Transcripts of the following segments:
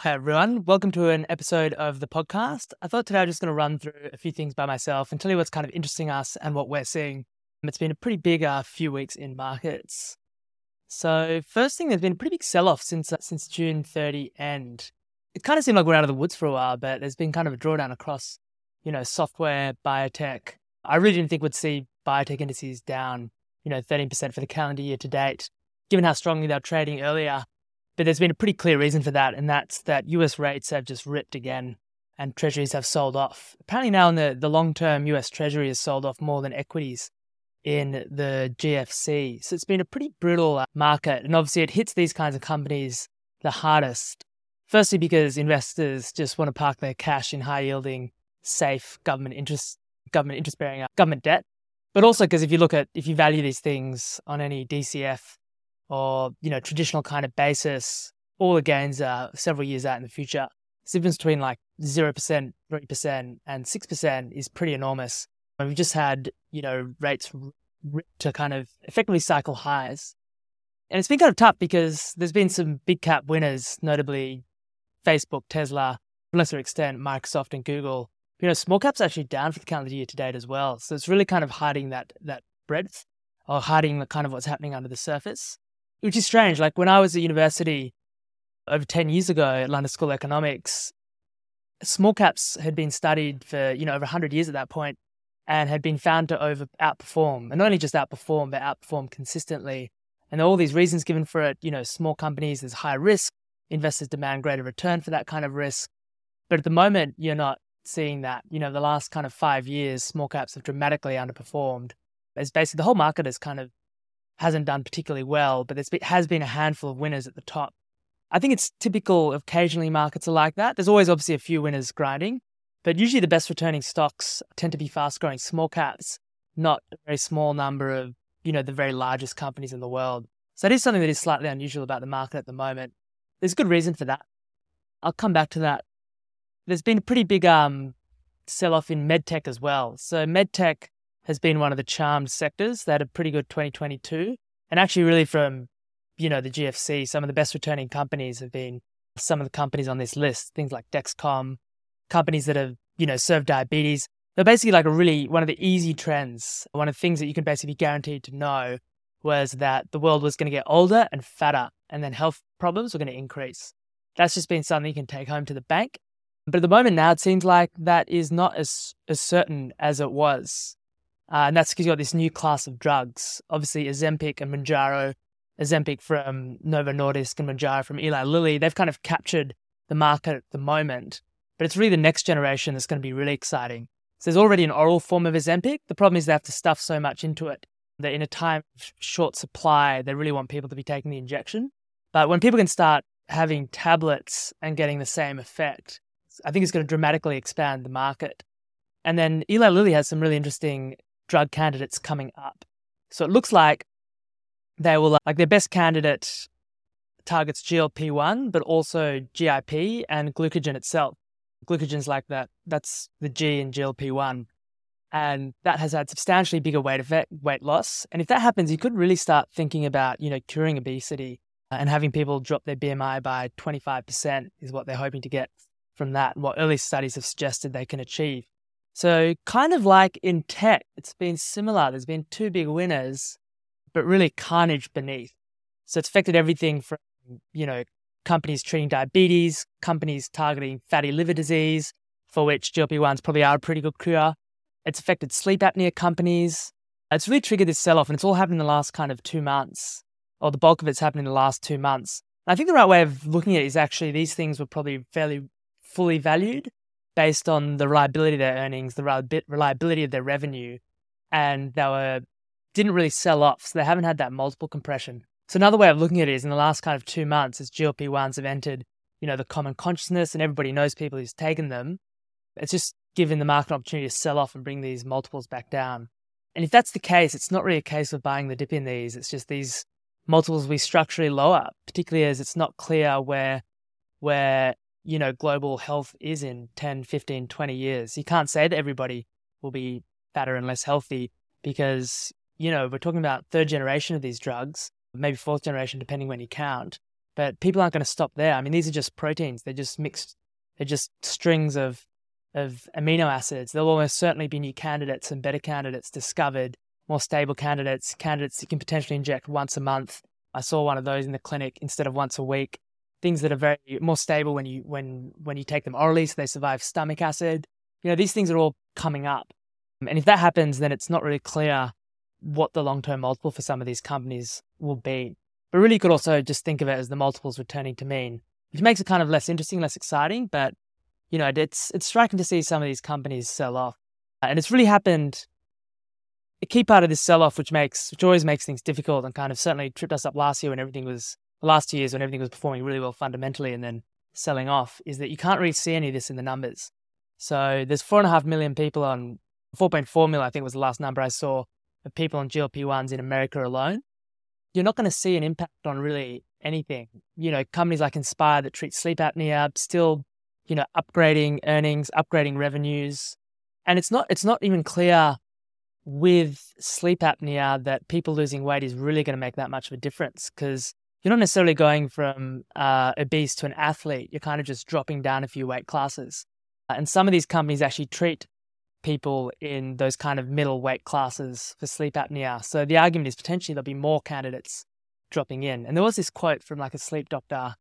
Hi, everyone. Welcome to an episode of the podcast. I thought today I'm just going to run through a few things by myself and tell you what's kind of interesting us and what we're seeing. It's been a pretty big few weeks in markets. So first thing, there's been a pretty big sell-off since June 30 end. It kind of seemed like we're out of the woods for a while, but there's been kind of a drawdown across, software, biotech. I really didn't think we'd see biotech indices down, 13% for the calendar year to date, given how strongly they were trading earlier. But there's been a pretty clear reason for that, and that's that US rates have just ripped again and treasuries have sold off. Apparently now in the long-term US treasury has sold off more than equities in the GFC. So it's been a pretty brutal market, and obviously it hits these kinds of companies the hardest. Firstly, because investors just want to park their cash in high-yielding, safe government interest-bearing government debt. But also because if you value these things on any DCF or, traditional kind of basis, all the gains are several years out in the future. The difference between like 0%, 3%, and 6% is pretty enormous. And we've just had, rates to kind of effectively cycle highs. And it's been kind of tough because there's been some big cap winners, notably Facebook, Tesla, to a lesser extent, Microsoft and Google. Small caps actually down for the calendar year to date as well. So it's really kind of hiding that breadth or hiding the kind of what's happening under the surface. Which is strange. Like when I was at university over 10 years ago at London School of Economics, small caps had been studied for, over 100 years at that point and had been found to outperform. And not only just outperform, but outperform consistently. And there are all these reasons given for it. Small companies, there's high risk. Investors demand greater return for that kind of risk. But at the moment, you're not seeing that. The last kind of 5 years, small caps have dramatically underperformed. It's basically the whole market hasn't done particularly well, but there has been a handful of winners at the top. I think it's typical occasionally markets are like that. There's always obviously a few winners grinding, but usually the best returning stocks tend to be fast growing small caps, not a very small number of, the very largest companies in the world. So that is something that is slightly unusual about the market at the moment. There's good reason for that. I'll come back to that. There's been a pretty big sell-off in medtech as well. So medtech has been one of the charmed sectors that had a pretty good 2022. And actually really from, the GFC, some of the best returning companies have been some of the companies on this list, things like Dexcom, companies that have, served diabetes. They're basically like one of the easy trends. One of the things that you can basically be guaranteed to know was that the world was going to get older and fatter, and then health problems were going to increase. That's just been something you can take home to the bank. But at the moment now, it seems like that is not as certain as it was. And that's because you've got this new class of drugs, obviously Ozempic and Mounjaro. Ozempic from Novo Nordisk and Mounjaro from Eli Lilly. They've kind of captured the market at the moment, but it's really the next generation that's going to be really exciting. So there's already an oral form of Ozempic. The problem is they have to stuff so much into it that in a time of short supply, they really want people to be taking the injection. But when people can start having tablets and getting the same effect, I think it's going to dramatically expand the market. And then Eli Lilly has some really interesting drug candidates coming up. So it looks like they will, like their best candidate targets GLP-1, but also GIP and glucagon itself. Glucagon's like that's the G in GLP-1. And that has had substantially bigger weight loss. And if that happens, you could really start thinking about, curing obesity and having people drop their BMI by 25% is what they're hoping to get from that, and what early studies have suggested they can achieve. So kind of like in tech, it's been similar. There's been two big winners, but really carnage beneath. So it's affected everything from, companies treating diabetes, companies targeting fatty liver disease, for which GLP-1s probably are a pretty good cure. It's affected sleep apnea companies. It's really triggered this sell-off, and it's all happened in the last kind of 2 months, or the bulk of it's happened in the last 2 months. And I think the right way of looking at it is actually these things were probably fairly fully valued based on the reliability of their earnings, the reliability of their revenue, and they didn't really sell off, so they haven't had that multiple compression. So another way of looking at it is in the last kind of 2 months, as GLP-1s have entered, the common consciousness and everybody knows people who's taken them, it's just given the market an opportunity to sell off and bring these multiples back down. And if that's the case, it's not really a case of buying the dip in these. It's just these multiples will be structurally lower, particularly as it's not clear where global health is in 10, 15, 20 years. You can't say that everybody will be fatter and less healthy because, we're talking about third generation of these drugs, maybe fourth generation, depending when you count. But people aren't going to stop there. I mean, these are just proteins. They're just mixed. They're just strings of amino acids. There'll almost certainly be new candidates and better candidates discovered, more stable candidates you can potentially inject once a month. I saw one of those in the clinic instead of once a week. Things that are very more stable when you take them orally, so they survive stomach acid. These things are all coming up. And if that happens, then it's not really clear what the long-term multiple for some of these companies will be. But really, you could also just think of it as the multiples returning to mean, which makes it kind of less interesting, less exciting. But, it's striking to see some of these companies sell off. And it's really happened. A key part of this sell-off, which always makes things difficult and kind of certainly tripped us up last 2 years when everything was performing really well fundamentally and then selling off, is that you can't really see any of this in the numbers. So there's 4.5 million people on, 4.4 million, I think was the last number I saw, of people on GLP-1s in America alone. You're not going to see an impact on really anything. Companies like Inspire that treat sleep apnea still, upgrading earnings, upgrading revenues. And it's not even clear with sleep apnea that people losing weight is really going to make that much of a difference, because you're not necessarily going from obese to an athlete. You're kind of just dropping down a few weight classes. And some of these companies actually treat people in those kind of middle weight classes for sleep apnea. So the argument is potentially there'll be more candidates dropping in. And there was this quote from like a sleep doctor: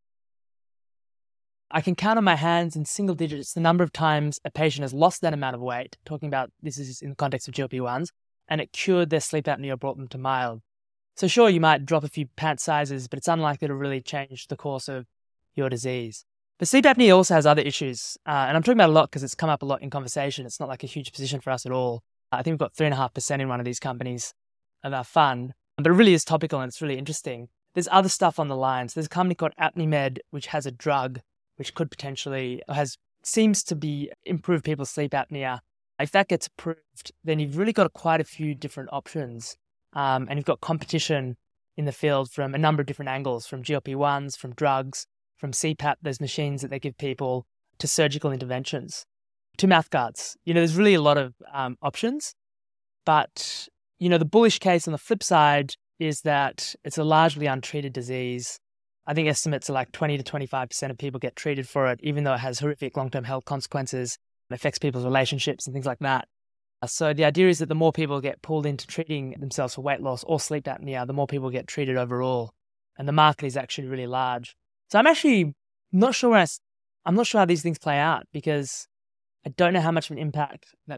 "I can count on my hands in single digits the number of times a patient has lost that amount of weight," talking about this is in the context of GLP-1s, "and it cured their sleep apnea or brought them to mild." So sure, you might drop a few pant sizes, but it's unlikely to really change the course of your disease. But sleep apnea also has other issues, and I'm talking about a lot because it's come up a lot in conversation. It's not like a huge position for us at all. I think we've got 3.5% in one of these companies of our fund, but it really is topical and it's really interesting. There's other stuff on the lines. There's a company called Apnimed, which has a drug which could potentially, seems to be improve people's sleep apnea. If that gets approved, then you've really got quite a few different options, and you've got competition in the field from a number of different angles, from GLP-1s, from drugs, from CPAP, those machines that they give people, to surgical interventions, to mouth guards. There's really a lot of options. But, the bullish case on the flip side is that it's a largely untreated disease. I think estimates are like 20 to 25% of people get treated for it, even though it has horrific long-term health consequences and affects people's relationships and things like that. So the idea is that the more people get pulled into treating themselves for weight loss or sleep apnea, the more people get treated overall. And the market is actually really large. So I'm actually not sure I'm not sure how these things play out, because I don't know how much of an impact that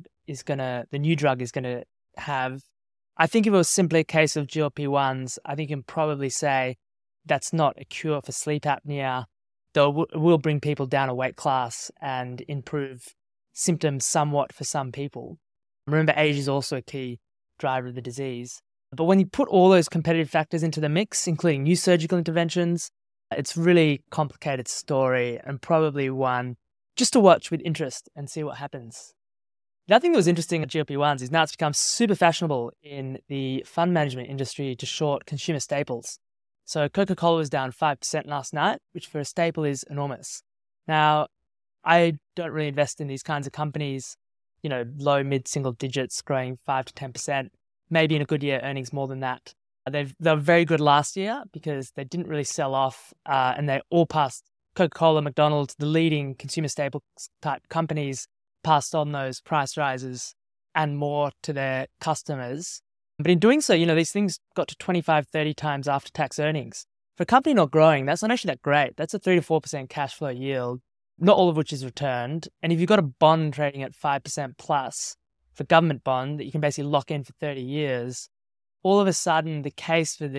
the new drug is gonna have. I think if it was simply a case of GLP-1s, I think you can probably say that's not a cure for sleep apnea, though it will bring people down a weight class and improve symptoms somewhat for some people. Remember, age is also a key driver of the disease. But when you put all those competitive factors into the mix, including new surgical interventions, it's really complicated story, and probably one just to watch with interest and see what happens. The other thing that was interesting at GLP-1s is now it's become super fashionable in the fund management industry to short consumer staples. So Coca-Cola was down 5% last night, which for a staple is enormous. Now, I don't really invest in these kinds of companies, low, mid-single digits, growing 5 to 10%, maybe in a good year, earnings more than that. They were very good last year because they didn't really sell off, and they all passed Coca-Cola, McDonald's, the leading consumer staples type companies, passed on those price rises and more to their customers. But in doing so, these things got to 25, 30 times after-tax earnings. For a company not growing, that's not actually that great. That's a 3 to 4% cash flow yield, not all of which is returned. And if you've got a bond trading at 5% plus, for government bond that you can basically lock in for 30 years, all of a sudden the case for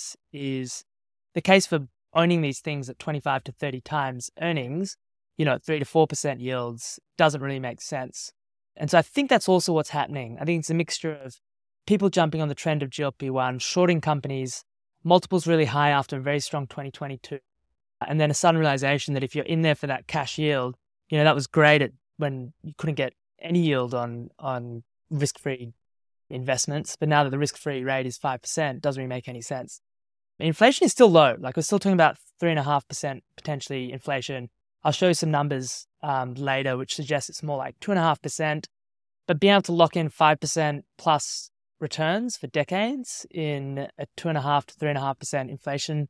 owning these things at 25 to 30 times earnings, 3 to 4% yields doesn't really make sense. And so I think that's also what's happening. I think it's a mixture of people jumping on the trend of GLP-1, shorting companies, multiples really high after a very strong 2022, and then a sudden realization that if you're in there for that cash yield, that was great when you couldn't get any yield on risk-free investments, but now that the risk-free rate is 5%, it doesn't really make any sense. Inflation is still low. Like, we're still talking about 3.5% potentially inflation. I'll show you some numbers later, which suggests it's more like 2.5%. But being able to lock in 5% plus returns for decades in a 2.5 to 3.5% inflation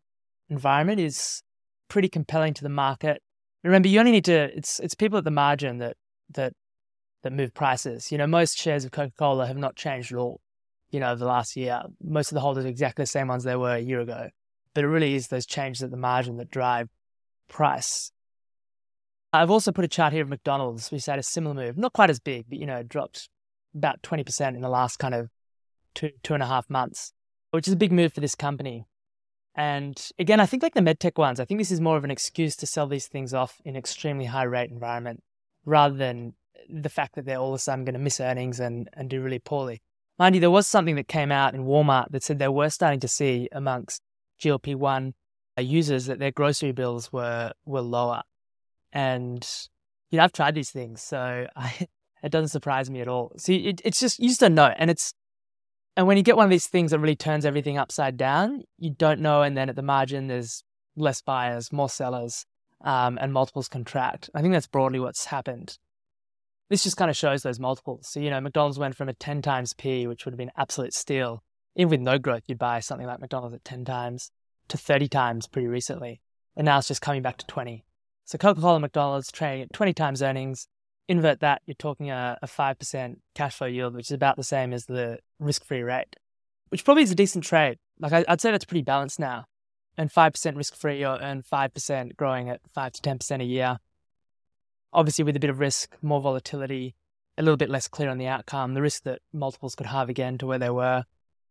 environment is pretty compelling to the market. Remember, you only need to, it's people at the margin that move prices. Most shares of Coca-Cola have not changed at all, the last year. Most of the holders are exactly the same ones they were a year ago. But it really is those changes at the margin that drive price. I've also put a chart here of McDonald's. We had a similar move, not quite as big, but dropped about 20% in the last kind of 2.5 months, which is a big move for this company. And again, I think like the medtech ones, I think this is more of an excuse to sell these things off in extremely high rate environment rather than the fact that they're all of a sudden going to miss earnings and do really poorly. Mind you, there was something that came out in Walmart that said they were starting to see amongst GLP-1 users that their grocery bills were lower. And, I've tried these things, so it doesn't surprise me at all. See, it's just, you just don't know. And when you get one of these things that really turns everything upside down, you don't know. And then at the margin, there's less buyers, more sellers, and multiples contract. I think that's broadly what's happened. This just kind of shows those multiples. So, McDonald's went from a 10 times P, which would have been absolute steal. Even with no growth, you'd buy something like McDonald's at 10 times to 30 times pretty recently. And now it's just coming back to 20. So Coca-Cola and McDonald's trading at 20 times earnings. Invert that, you're talking a 5% cash flow yield, which is about the same as the risk-free rate, which probably is a decent trade. Like I'd say that's pretty balanced now. Earn 5% risk-free or earn 5% growing at 5 to 10% a year. Obviously with a bit of risk, more volatility, a little bit less clear on the outcome, the risk that multiples could halve again to where they were.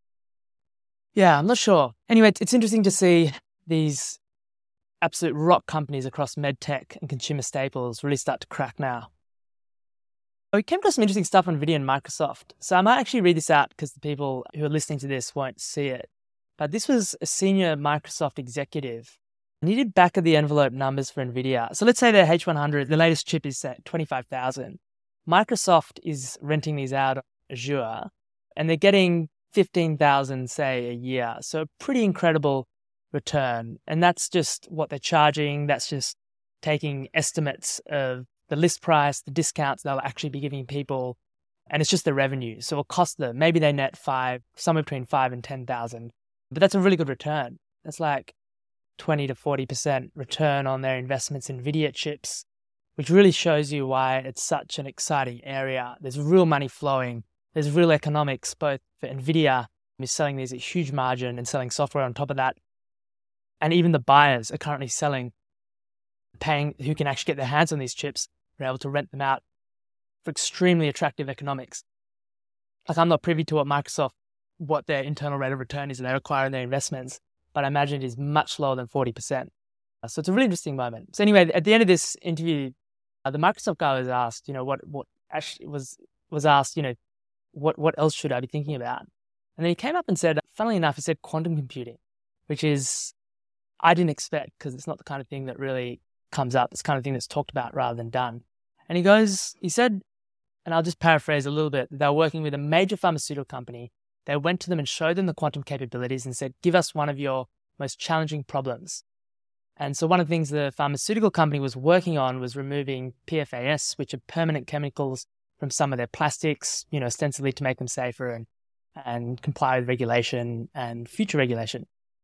Yeah, I'm not sure. Anyway, it's interesting to see these absolute rock companies across medtech and consumer staples really start to crack now. We came across some interesting stuff on NVIDIA and Microsoft. So I might actually read this out because the people who are listening to this won't see it. But this was a senior Microsoft executive. And he did back of the envelope numbers for NVIDIA. So let's say their H100, the latest chip is at 25,000. Microsoft is renting these out on Azure and they're getting 15,000, say, a year. So a pretty incredible return. And that's just what they're charging. That's just taking estimates of the list price, the discounts they'll actually be giving people, and it's just the revenue. So it'll cost them, maybe they net somewhere between 5 and 10,000, but that's a really good return. That's like 20 to 40% return on their investments in NVIDIA chips, which really shows you why it's such an exciting area. There's real money flowing. There's real economics, both for NVIDIA, who's selling these at huge margin and selling software on top of that. And even the buyers are currently paying, who can actually get their hands on these chips, are able to rent them out for extremely attractive economics. Like I'm not privy to what their internal rate of return is that they require in their investments, but I imagine it is much lower than 40%. So it's a really interesting moment. So anyway, at the end of this interview, the Microsoft guy was asked, what actually was asked, what else should I be thinking about? And then he came up and said, funnily enough, he said quantum computing, which is, I didn't expect because it's not the kind of thing that really comes up. It's the kind of thing that's talked about rather than done. And he said, and I'll just paraphrase a little bit, they were working with a major pharmaceutical company. They went to them and showed them the quantum capabilities and said, give us one of your most challenging problems. And so one of the things the pharmaceutical company was working on was removing PFAS, which are permanent chemicals from some of their plastics, ostensibly to make them safer and comply with regulation and future regulation.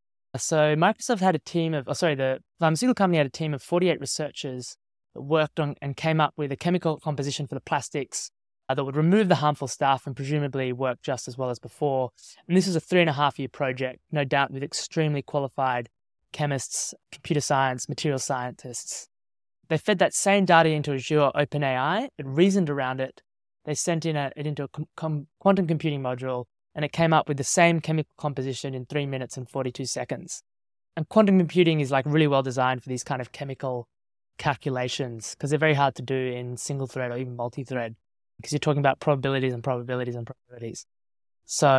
So Microsoft had the pharmaceutical company had a team of 48 researchers that worked on and came up with a chemical composition for the plastics that would remove the harmful stuff and presumably work just as well as before. And this was a 3.5-year project, no doubt with extremely qualified chemists, computer science, material scientists. They fed that same data into Azure OpenAI. It reasoned around it. They sent it into a quantum computing module, and it came up with the same chemical composition in 3 minutes and 42 seconds. And quantum computing is like really well designed for these kind of chemical calculations because they're very hard to do in single thread or even multi-thread because you're talking about probabilities and probabilities and probabilities. So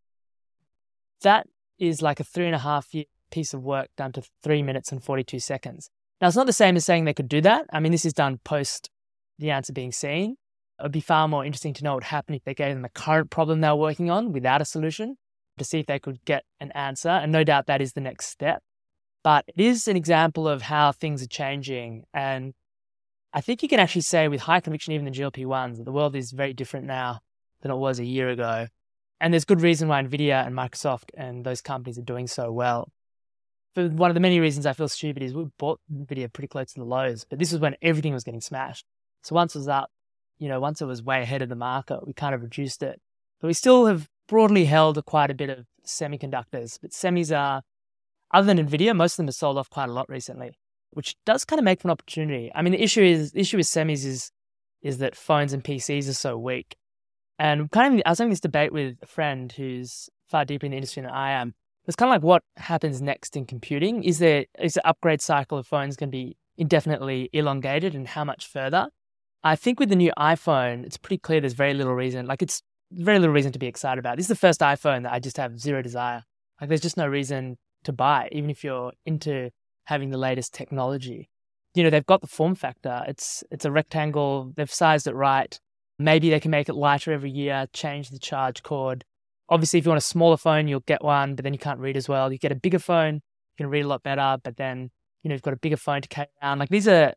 that is like a 3.5-year piece of work done to 3 minutes and 42 seconds. Now, it's not the same as saying they could do that. I mean, this is done post the answer being seen. It would be far more interesting to know what would happen if they gave them the current problem they were working on without a solution to see if they could get an answer. And no doubt that is the next step. But it is an example of how things are changing. And I think you can actually say with high conviction, even the GLP-1s, that the world is very different now than it was a year ago. And there's good reason why NVIDIA and Microsoft and those companies are doing so well. for one of the many reasons I feel stupid is we bought NVIDIA pretty close to the lows, but this was when everything was getting smashed. So once it was up, once it was way ahead of the market, we kind of reduced it. But we still have broadly held quite a bit of semiconductors. But semis are, other than NVIDIA, most of them have sold off quite a lot recently, which does kind of make for an opportunity. I mean, the issue with semis is that phones and PCs are so weak. And I was having this debate with a friend who's far deeper in the industry than I am. It's kind of like what happens next in computing. Is the upgrade cycle of phones going to be indefinitely elongated, and how much further? I think with the new iPhone, it's pretty clear there's very little reason. It's very little reason to be excited about. This is the first iPhone that I just have zero desire. There's just no reason to buy, even if you're into having the latest technology. They've got the form factor. It's a rectangle. They've sized it right. Maybe they can make it lighter every year, change the charge cord. Obviously, if you want a smaller phone, you'll get one, but then you can't read as well. You get a bigger phone, you can read a lot better, but then, you've got a bigger phone to carry around. These are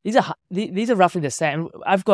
roughly the same.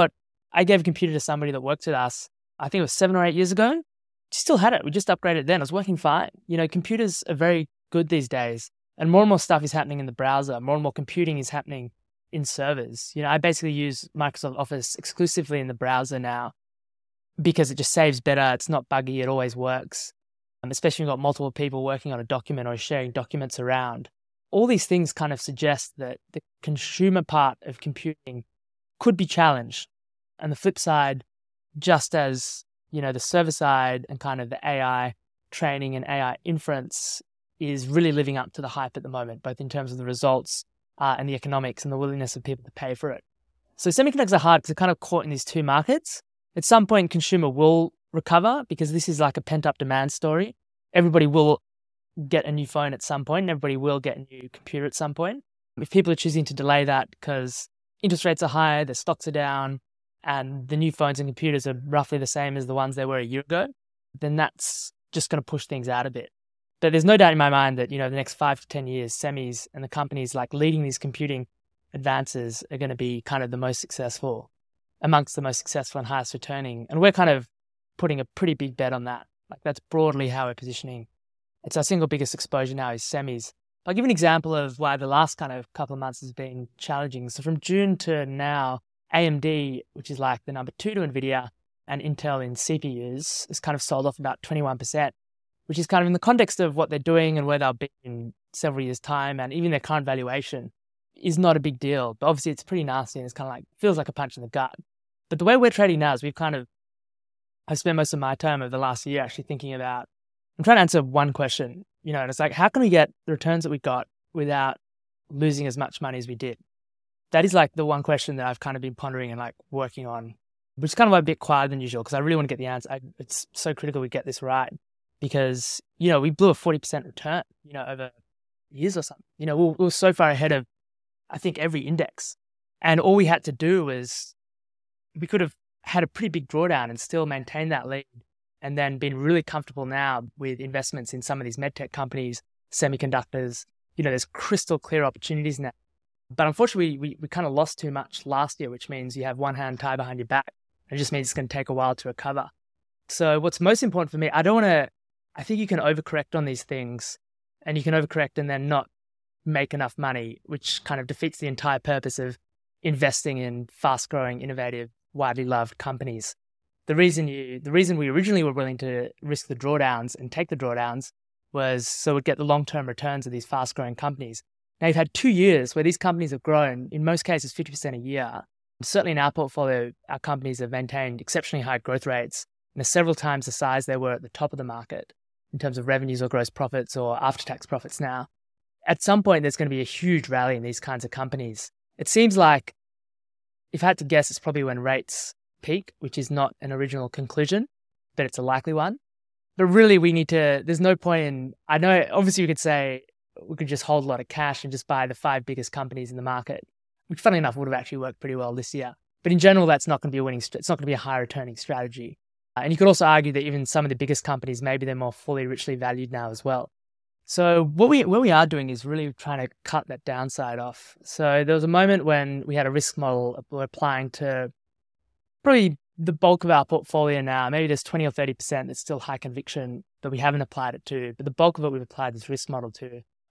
I gave a computer to somebody that worked with us, I think it was 7 or 8 years ago. She still had it. We just upgraded it then. It was working fine. Computers are very good these days, and more stuff is happening in the browser. More and more computing is happening in servers. I basically use Microsoft Office exclusively in the browser now because it just saves better. It's not buggy. It always works. Especially when you've got multiple people working on a document or sharing documents around. All these things kind of suggest that the consumer part of computing could be challenged. And the flip side, just as, the server side and kind of the AI training and AI inference is really living up to the hype at the moment, both in terms of the results and the economics and the willingness of people to pay for it. So semiconductors are hard because they're kind of caught in these two markets. At some point, consumer will recover because this is like a pent-up demand story. Everybody will get a new phone at some point, and everybody will get a new computer at some point. If people are choosing to delay that because interest rates are high, their stocks are down, and the new phones and computers are roughly the same as the ones they were a year ago, then that's just going to push things out a bit. But there's no doubt in my mind that, the next 5 to 10 years, semis and the companies leading these computing advances are going to be kind of the most successful, amongst the most successful and highest returning. And we're kind of putting a pretty big bet on that. That's broadly how we're positioning. It's our single biggest exposure now is semis. I'll give an example of why the last kind of couple of months has been challenging. So from June to now, AMD, which is the number 2 to NVIDIA, and Intel in CPUs, has kind of sold off about 21%, which is kind of in the context of what they're doing and where they'll be in several years' time, and even their current valuation is not a big deal. But obviously it's pretty nasty and it's kind of feels like a punch in the gut. But the way we're trading now is I've spent most of my time over the last year actually thinking about, I'm trying to answer one question, and it's how can we get the returns that we got without losing as much money as we did? That is the one question that I've kind of been pondering and working on, which is kind of a bit quieter than usual because I really want to get the answer. It's so critical we get this right because, we blew a 40% return, over years or something. We were so far ahead of, I think, every index. And all we had to do was we could have had a pretty big drawdown and still maintain that lead and then been really comfortable now with investments in some of these medtech companies, semiconductors. There's crystal clear opportunities now. But unfortunately, we kind of lost too much last year, which means you have one hand tied behind your back. It just means it's going to take a while to recover. So what's most important for me, I think you can overcorrect on these things and you can overcorrect and then not make enough money, which kind of defeats the entire purpose of investing in fast-growing, innovative, widely loved companies. The reason we originally were willing to risk the drawdowns and take the drawdowns was so we'd get the long-term returns of these fast-growing companies. Now, you've had 2 years where these companies have grown, in most cases, 50% a year. Certainly in our portfolio, our companies have maintained exceptionally high growth rates and are several times the size they were at the top of the market in terms of revenues or gross profits or after-tax profits now. At some point, there's going to be a huge rally in these kinds of companies. It seems like, if I had to guess, it's probably when rates peak, which is not an original conclusion, but it's a likely one. But really, there's no point in, I know, obviously we could say we could just hold a lot of cash and just buy the 5 biggest companies in the market, which funnily enough would have actually worked pretty well this year. But in general, that's not going to be it's not going to be a high returning strategy. And you could also argue that even some of the biggest companies, maybe they're more fully richly valued now as well. So what we are doing is really trying to cut that downside off. So there was a moment when we had a risk model we're applying to probably the bulk of our portfolio now. Maybe there's 20 or 30% that's still high conviction that we haven't applied it to, but the bulk of it we've applied this risk model to. And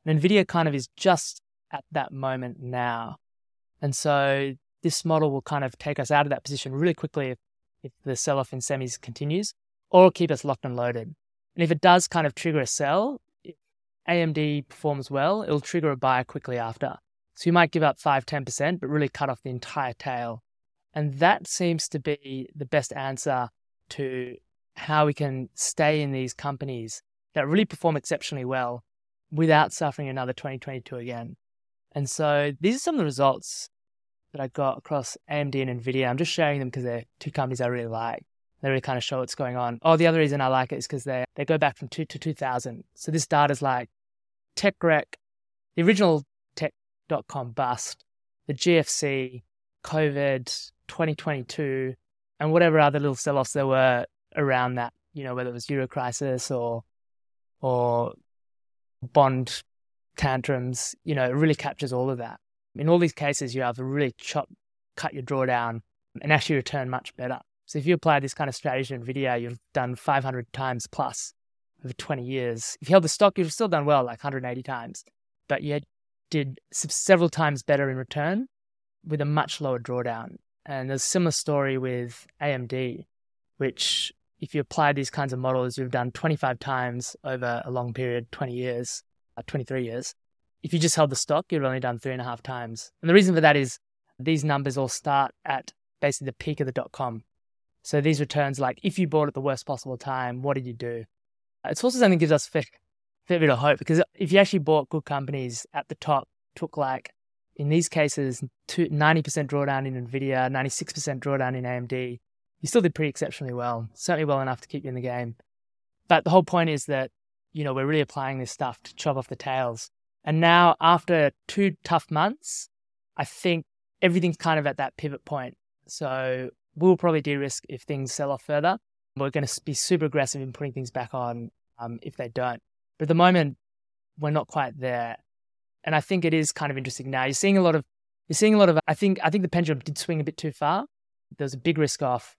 And NVIDIA kind of is just at that moment now. And so this model will kind of take us out of that position really quickly if the sell-off in semis continues, or keep us locked and loaded. And if it does kind of trigger a sell, if AMD performs well, it'll trigger a buy quickly after. So you might give up 5-10%, but really cut off the entire tail. And that seems to be the best answer to how we can stay in these companies that really perform exceptionally well without suffering another 2022 again. And so these are some of the results that I got across AMD and NVIDIA. I'm just sharing them because they're two companies I really like. They really kind of show what's going on. Oh, the other reason I like it is because they go back from 2000. So this data is like TechRec, the original Tech.com bust, the GFC, COVID, 2022, and whatever other little sell-offs there were around that, whether it was Euro crisis or bond tantrums, it really captures all of that. In all these cases, you have to really cut your drawdown and actually return much better. So if you apply this kind of strategy in NVIDIA, you've done 500 times plus over 20 years. If you held the stock, you've still done well, like 180 times, but you did several times better in return with a much lower drawdown. And there's a similar story with AMD, which if you apply these kinds of models, you've done 25 times over a long period, 20 years, 23 years. If you just held the stock, you've only done 3.5 times. And the reason for that is these numbers all start at basically the peak of the .com. So these returns, like if you bought at the worst possible time, what did you do? It's also something that gives us a fair bit of hope, because if you actually bought good companies at the top, took like, in these cases, 90% drawdown in NVIDIA, 96% drawdown in AMD, you still did pretty exceptionally well, certainly well enough to keep you in the game. But the whole point is that, we're really applying this stuff to chop off the tails. And now, after 2 tough months, I think everything's kind of at that pivot point. So we'll probably de-risk if things sell off further. We're going to be super aggressive in putting things back on if they don't. But at the moment, we're not quite there. And I think it is kind of interesting now. You're seeing a lot of, I think the pendulum did swing a bit too far. There was a big risk off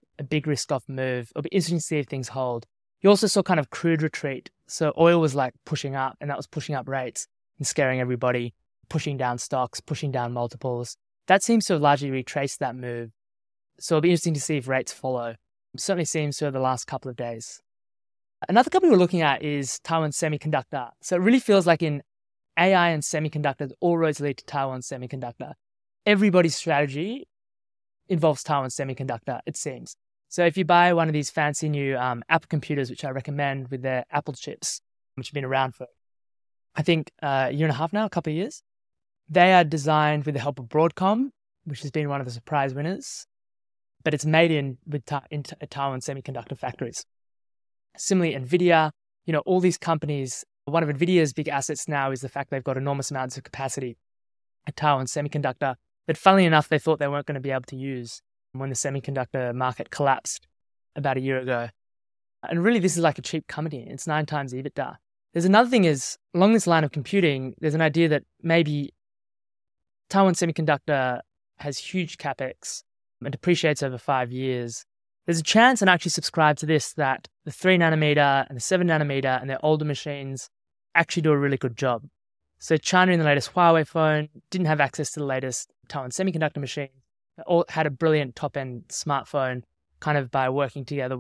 move. It'll be interesting to see if things hold. You also saw kind of crude retreat. So oil was like pushing up, and that was pushing up rates and scaring everybody, pushing down stocks, pushing down multiples. That seems to have largely retraced that move. So it'll be interesting to see if rates follow. It certainly seems to over the last couple of days. Another company we're looking at is Taiwan Semiconductor. So it really feels like in AI and semiconductors, all roads lead to Taiwan Semiconductor. Everybody's strategy involves Taiwan Semiconductor, it seems. So if you buy one of these fancy new Apple computers, which I recommend with their Apple chips, which have been around for, I think, a year and a half now, a couple of years, they are designed with the help of Broadcom, which has been one of the surprise winners, but it's made in Taiwan Semiconductor factories. Similarly, NVIDIA, all these companies, one of NVIDIA's big assets now is the fact they've got enormous amounts of capacity at Taiwan Semiconductor that, funnily enough, they thought they weren't going to be able to use when the semiconductor market collapsed about a year ago. And really, this is like a cheap company. It's 9 times EBITDA. There's another thing is, along this line of computing, there's an idea that maybe Taiwan Semiconductor has huge capex and depreciates over 5 years. There's a chance, and I actually subscribe to this, that the 3 nanometer and the 7 nanometer and their older machines actually do a really good job. So China in the latest Huawei phone didn't have access to the latest Taiwan Semiconductor machine. They all had a brilliant top-end smartphone kind of by working together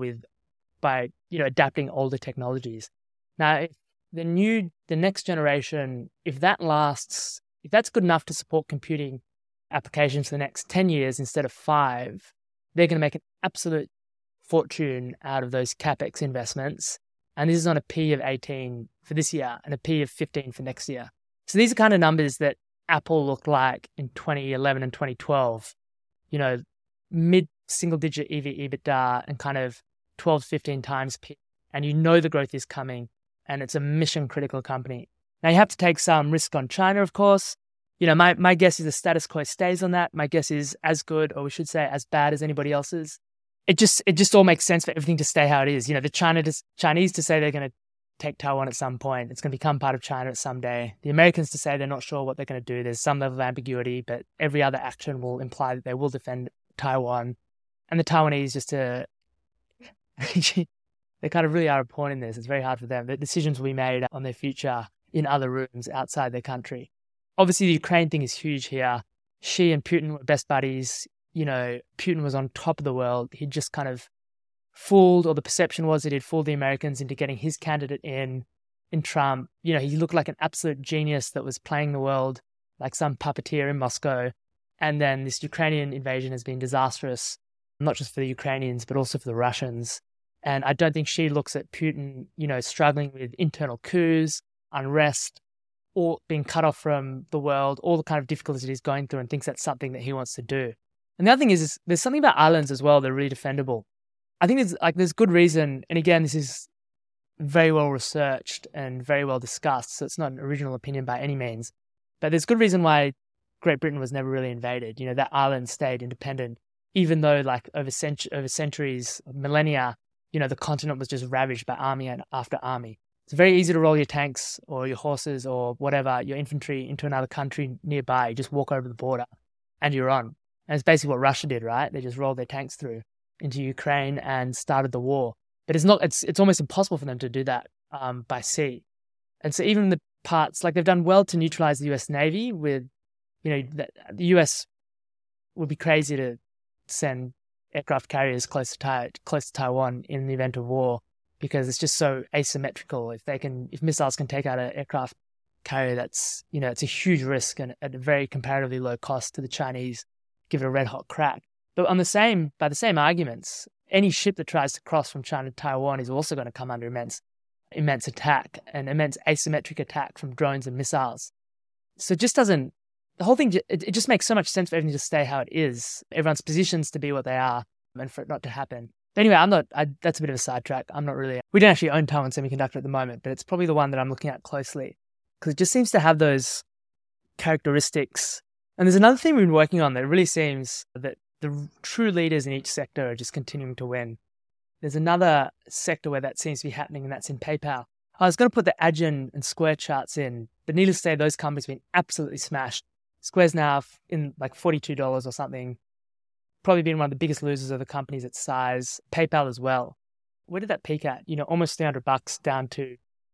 by adapting older technologies. Now, if the next generation, if that's good enough to support computing applications for the next 10 years instead of 5, they're going to make an absolute fortune out of those capex investments. And this is on a P of 18 for this year and a P of 15 for next year. So these are kind of numbers that Apple looked like in 2011 and 2012, mid-single-digit EV/EBITDA and kind of 12 to 15 times P. And the growth is coming, and it's a mission-critical company. Now, you have to take some risk on China, of course. My guess is the status quo stays on that. My guess is as good, or we should say as bad as anybody else's. It just all makes sense for everything to stay how it is. The Chinese to say they're going to take Taiwan at some point. It's going to become part of China at some day. The Americans to say they're not sure what they're going to do. There's some level of ambiguity, but every other action will imply that they will defend Taiwan. And the Taiwanese they kind of really are a pawn in this. It's very hard for them. The decisions will be made on their future in other rooms outside their country. Obviously, the Ukraine thing is huge here. Xi and Putin were best buddies. Putin was on top of the world. He just kind of fooled, or the perception was that he'd fooled the Americans into getting his candidate in Trump. He looked like an absolute genius that was playing the world like some puppeteer in Moscow. And then this Ukrainian invasion has been disastrous, not just for the Ukrainians, but also for the Russians. And I don't think Xi looks at Putin, struggling with internal coups, unrest, or being cut off from the world, all the kind of difficulties he's going through, and thinks that's something that he wants to do. And the other thing is there's something about islands as well that are really defendable. I think there's good reason, and again, this is very well researched and very well discussed, so it's not an original opinion by any means. But there's good reason why Great Britain was never really invaded. That island stayed independent, even though over centuries, millennia, the continent was just ravaged by army and after army. It's very easy to roll your tanks or your horses or whatever, your infantry into another country nearby. You just walk over the border and you're on. And it's basically what Russia did, right? They just rolled their tanks through into Ukraine and started the war. But it's almost impossible for them to do that by sea. And so even the parts, like they've done well to neutralize the US Navy with, the US would be crazy to send aircraft carriers close to Taiwan in the event of war, because it's just so asymmetrical. If missiles can take out an aircraft carrier, that's, it's a huge risk and at a very comparatively low cost to the Chinese, give it a red hot crack. But by the same arguments, any ship that tries to cross from China to Taiwan is also going to come under immense attack, and immense asymmetric attack from drones and missiles. So the whole thing, it just makes so much sense for everything to stay how it is. Everyone's positions to be what they are, and for it not to happen. But anyway, that's a bit of a sidetrack. We don't actually own Taiwan Semiconductor at the moment, but it's probably the one that I'm looking at closely, because it just seems to have those characteristics. And there's another thing we've been working on that really seems that the true leaders in each sector are just continuing to win. There's another sector where that seems to be happening, and that's in PayPal. I was going to put the Adyen and Square charts in, but needless to say, those companies have been absolutely smashed. Square's now in like $42 or something, probably been one of the biggest losers of the companies its size. PayPal as well. Where did that peak at? Almost $300 down to,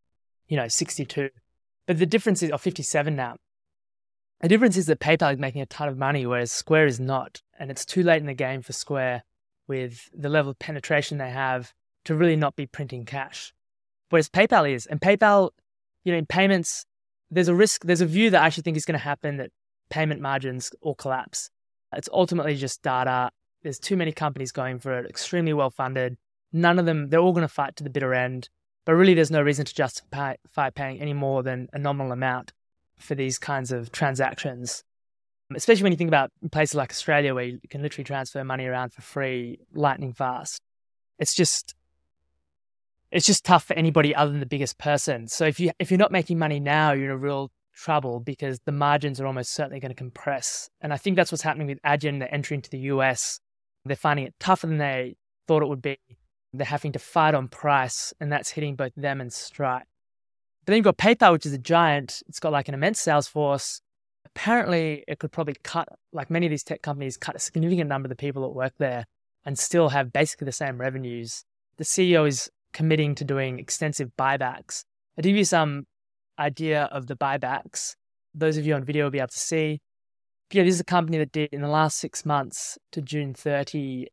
62. But the difference is, or 57 now. The difference is that PayPal is making a ton of money, whereas Square is not. And it's too late in the game for Square, with the level of penetration they have, to really not be printing cash. Whereas PayPal is. And PayPal, in payments, there's a view that I actually think is going to happen, that payment margins all collapse. It's ultimately just data. There's too many companies going for it, extremely well funded. None of them, they're all going to fight to the bitter end. But really, there's no reason to justify paying any more than a nominal amount for these kinds of transactions. Especially when you think about places like Australia, where you can literally transfer money around for free, lightning fast. It's just tough for anybody other than the biggest person. So if you're not making money now, you're in a real trouble, because the margins are almost certainly going to compress. And I think that's what's happening with Adyen, the entry into the US. They're finding it tougher than they thought it would be. They're having to fight on price, and that's hitting both them and Stripe. But then you've got PayPal, which is a giant. It's got like an immense sales force. Apparently, it could probably cut, like many of these tech companies, cut a significant number of the people that work there and still have basically the same revenues. The CEO is committing to doing extensive buybacks. I'll give you some idea of the buybacks. Those of you on video will be able to see. Yeah, this is a company that did, in the last 6 months to June 30,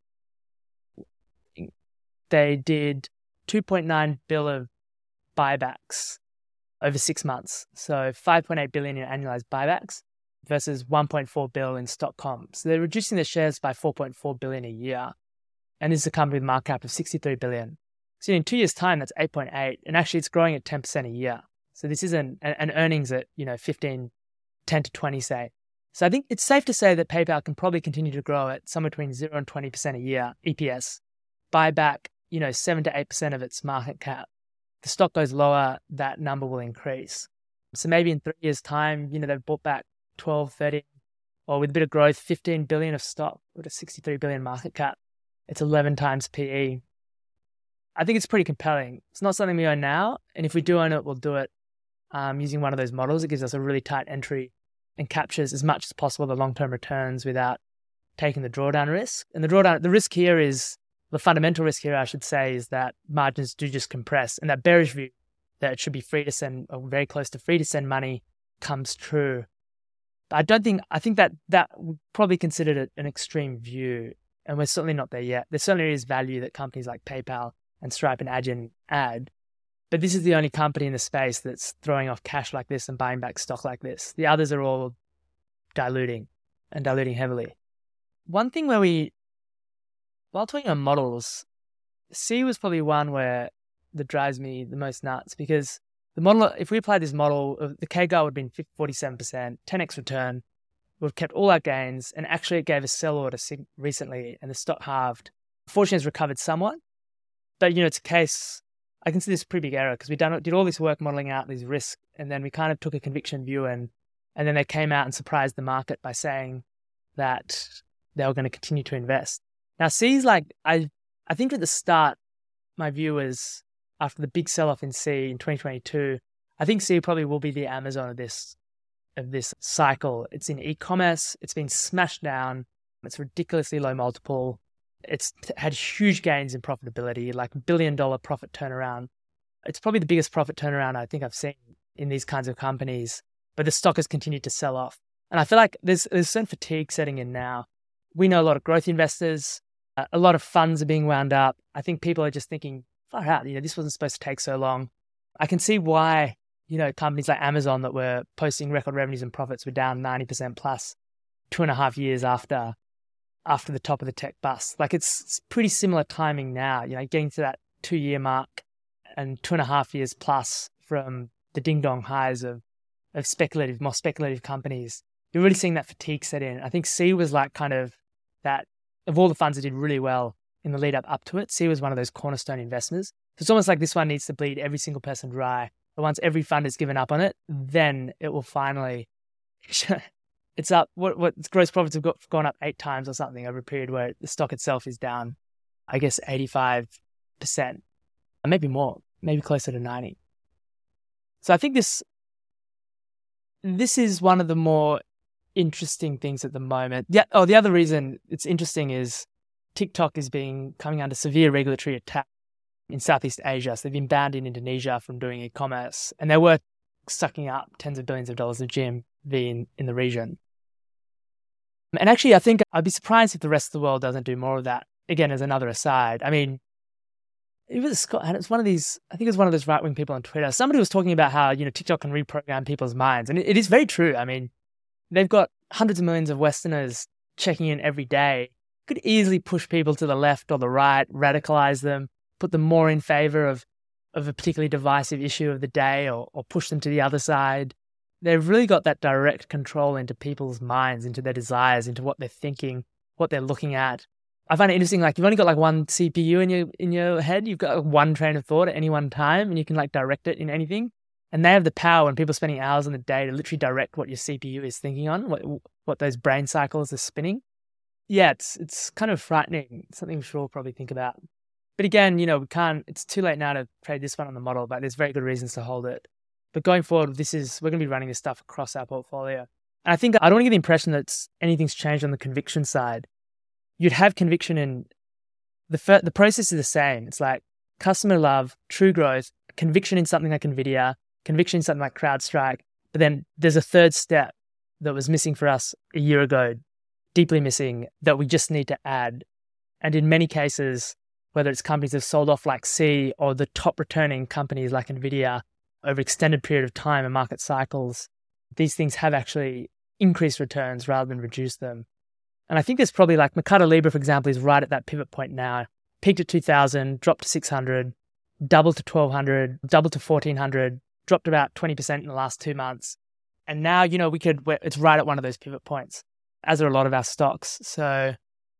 they did 2.9 billion of buybacks over 6 months. So 5.8 billion in annualized buybacks versus 1.4 billion in stock comp. So they're reducing their shares by 4.4 billion a year. And this is a company with a market cap of 63 billion. So in 2 years' time, that's 8.8. And actually, it's growing at 10% a year. So this isn't an earnings at, 10 to 20, say. So I think it's safe to say that PayPal can probably continue to grow at somewhere between 0 and 20% a year, EPS. Buy back, 7 to 8% of its market cap. The stock goes lower, that number will increase. So maybe in 3 years' time, they've bought back 12, 13, or with a bit of growth, 15 billion of stock with a 63 billion market cap. It's 11 times PE. I think it's pretty compelling. It's not something we own now, and if we do own it, we'll do it using one of those models. It gives us a really tight entry and captures as much as possible the long-term returns without taking the drawdown risk. And the risk here is, the fundamental risk here, I should say, is that margins do just compress. And that bearish view that it should be free to send, or very close to free to send money, comes true. But I think that would probably considered it an extreme view, and we're certainly not there yet. There certainly is value that companies like PayPal and Stripe and Adyen add, but this is the only company in the space that's throwing off cash like this and buying back stock like this. The others are all diluting heavily. One thing while talking on models, C was probably one that drives me the most nuts, because the model, if we applied this model, the CAGR would have been 47%, 10x return. We've kept all our gains, and actually it gave a sell order recently, and the stock halved. Fortunately, it's recovered somewhat, but it's a case. I consider this a pretty big error, because we did all this work modeling out these risks, and then we kind of took a conviction view, and then they came out and surprised the market by saying that they were going to continue to invest. Now, C's like, I think at the start, my view was, after the big sell-off in C in 2022, I think C probably will be the Amazon of this cycle. It's in e-commerce. It's been smashed down. It's ridiculously low multiple. It's had huge gains in profitability, like $1 billion profit turnaround. It's probably the biggest profit turnaround I think I've seen in these kinds of companies, but the stock has continued to sell off. And I feel like there's certain fatigue setting in now. We know a lot of growth investors, a lot of funds are being wound up. I think people are just thinking, far out, this wasn't supposed to take so long. I can see why, companies like Amazon that were posting record revenues and profits were down 90% plus 2.5 years after the top of the tech bust. Like it's pretty similar timing now, getting to that 2-year mark and 2.5 years plus from the ding dong highs of more speculative companies. You're really seeing that fatigue set in. I think C was like kind of that, of all the funds that did really well in the lead up to it, C was one of those cornerstone investments. So it's almost like this one needs to bleed every single person dry. But once every fund has given up on it, then it will finally, it's up, what its gross profits have gone up 8 times or something over a period where the stock itself is down, I guess, 85%, maybe more, maybe closer to 90. So I think this is one of the more interesting things at the moment. Yeah. Oh, the other reason it's interesting is TikTok is coming under severe regulatory attack in Southeast Asia. So they've been banned in Indonesia from doing e-commerce, and they were sucking up tens of billions of dollars of GMV in the region. And actually, I think I'd be surprised if the rest of the world doesn't do more of that. Again, as another aside, I mean, it's one of these, I think it was one of those right-wing people on Twitter. Somebody was talking about how, TikTok can reprogram people's minds. And it is very true. I mean, they've got hundreds of millions of Westerners checking in every day. Could easily push people to the left or the right, radicalize them, put them more in favor of a particularly divisive issue of the day, or push them to the other side. They've really got that direct control into people's minds, into their desires, into what they're thinking, what they're looking at. I find it interesting, like you've only got like one CPU in your head. You've got one train of thought at any one time, and you can like direct it in anything. And they have the power when people are spending hours on the day to literally direct what your CPU is thinking on, what those brain cycles are spinning. Yeah, it's kind of frightening. It's something we should all probably think about. But again, it's too late now to trade this one on the model, but there's very good reasons to hold it. But going forward, we're going to be running this stuff across our portfolio. And I think I don't want to get the impression that anything's changed on the conviction side. You'd have conviction in the process is the same. It's like customer love, true growth, conviction in something like NVIDIA, conviction in something like CrowdStrike. But then there's a third step that was missing for us a year ago, deeply missing, that we just need to add. And in many cases, whether it's companies that have sold off like C, or the top returning companies like NVIDIA over extended period of time and market cycles, these things have actually increased returns rather than reduced them. And I think there's probably like Mercado Libre, for example, is right at that pivot point now. Peaked at 2,000, dropped to 600, doubled to 1,200, doubled to 1,400, dropped about 20% in the last 2 months. And now, it's right at one of those pivot points, as are a lot of our stocks. So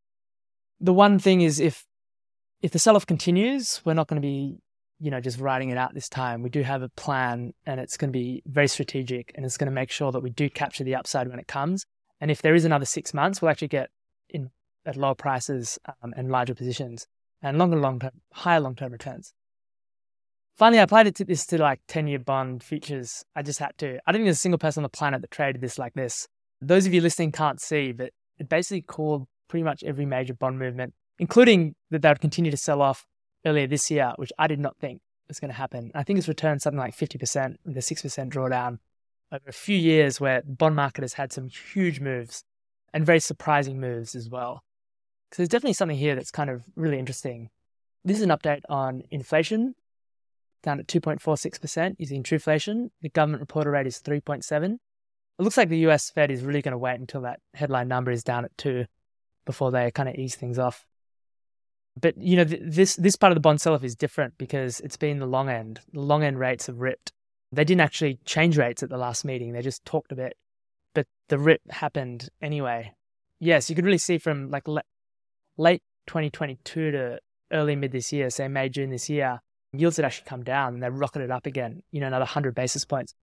the one thing is if the sell-off continues, we're not going to be, just riding it out this time. We do have a plan, and it's going to be very strategic, and it's going to make sure that we do capture the upside when it comes. And if there is another 6 months, we'll actually get in at lower prices and larger positions and higher long-term returns. Finally, I applied this to like 10-year bond futures. I just had to. I don't think there's a single person on the planet that traded this like this. Those of you listening can't see, but it basically called pretty much every major bond movement, including that they would continue to sell off earlier this year, which I did not think. is going to happen. I think it's returned something like 50% with a 6% drawdown over a few years, where the bond market has had some huge moves and very surprising moves as well. So there's definitely something here that's kind of really interesting. This is an update on inflation, down at 2.46% using Truflation. The government reported rate is 3.7. It looks like the US Fed is really going to wait until that headline number is down at 2 before they kind of ease things off. But, this part of the bond sell-off is different because it's been the long end. The long end rates have ripped. They didn't actually change rates at the last meeting. They just talked a bit. But the rip happened anyway. Yes, you could really see from like late 2022 to early mid this year, say May, June this year, yields had actually come down and they rocketed up again, another 100 basis points.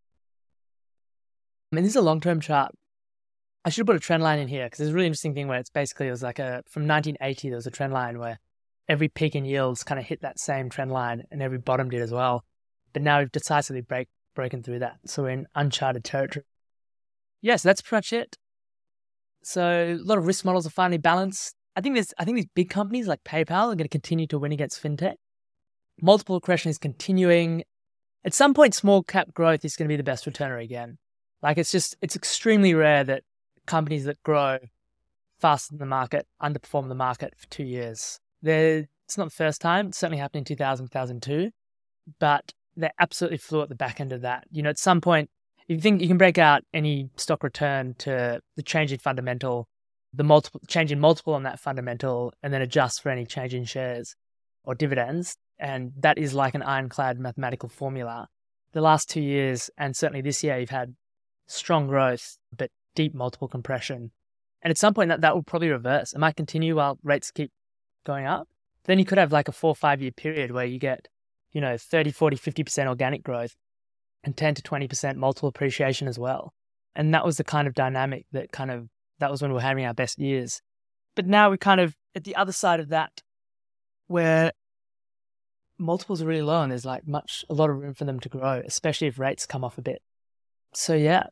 I mean, this is a long-term chart. I should have put a trend line in here because there's a really interesting thing where it was like from 1980, there was a trend line where every peak in yields kind of hit that same trend line and every bottom did as well. But now we've decisively broken through that. So we're in uncharted territory. Yes, that's pretty much it. So a lot of risk models are finally balanced. I think these big companies like PayPal are going to continue to win against fintech. Multiple correction is continuing. At some point, small cap growth is going to be the best returner again. Like it's extremely rare that companies that grow faster than the market underperform the market for 2 years. It's not the first time. It certainly happened in 2000, 2002, but they absolutely flew at the back end of that. At some point, if you think you can break out any stock return to the change in fundamental, the change in multiple on that fundamental, and then adjust for any change in shares or dividends, and that is like an ironclad mathematical formula. The last 2 years, and certainly this year, you've had strong growth, but deep multiple compression. And at some point that will probably reverse. It might continue while rates keep going up. Then you could have like a 4 or 5 year period where you get, 30, 40, 50% organic growth and 10 to 20% multiple appreciation as well. And that was the kind of dynamic that was when we were having our best years. But now we're kind of at the other side of that, where multiples are really low and there's like a lot of room for them to grow, especially if rates come off a bit. So yeah,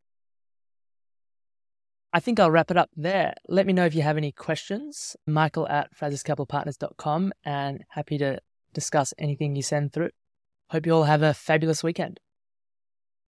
I think I'll wrap it up there. Let me know if you have any questions. Michael@fraserscapitalpartners.com, and happy to discuss anything you send through. Hope you all have a fabulous weekend.